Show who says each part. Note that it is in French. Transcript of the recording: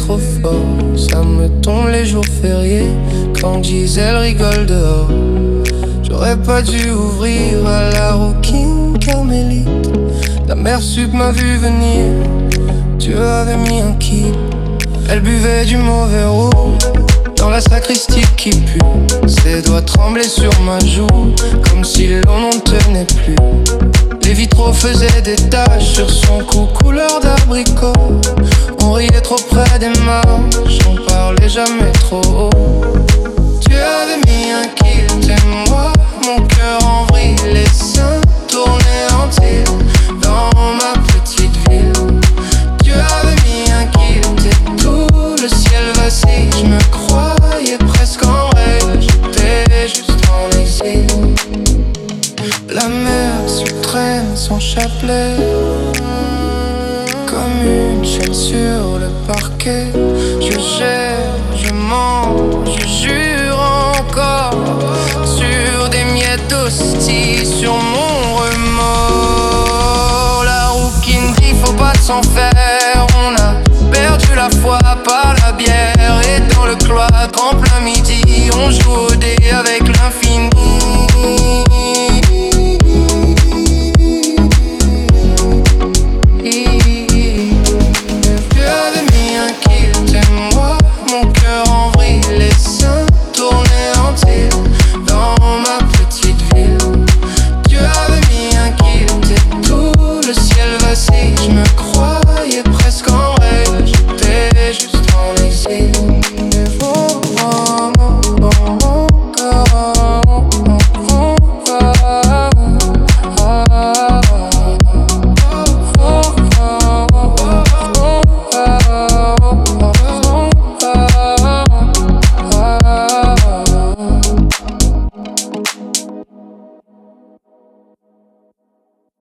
Speaker 1: trop fort. Ça me tombe les jours fériés quand Gisèle rigole dehors. J'aurais pas dû ouvrir à la rouquine carmélite. Ta mère sup m'a vu venir, Dieu avait mis un kit. Elle buvait du mauvais rouge dans la sacristie qui pue. Ses doigts tremblaient sur ma joue, comme si l'eau n'en tenait plus. Les vitraux faisaient des taches sur son cou couleur d'abricot. On riait trop près des marches, on parlait jamais trop haut. Tu avais mis un kilt et moi, mon cœur en vrille. Les seins tournaient en tir dans ma petite ville. Tu avais mis un kilt et tout le ciel vacille. Je me croyais presque en rêve, j'étais juste en exil. La mer traîne son chapelet comme une chaîne sur le parquet. Je gère, je mens, je jure encore sur des miettes d'hostie, sur mon remords. La rouquine dit faut pas s'en faire. On a perdu la foi par la bière et dans le cloître en plein midi on joue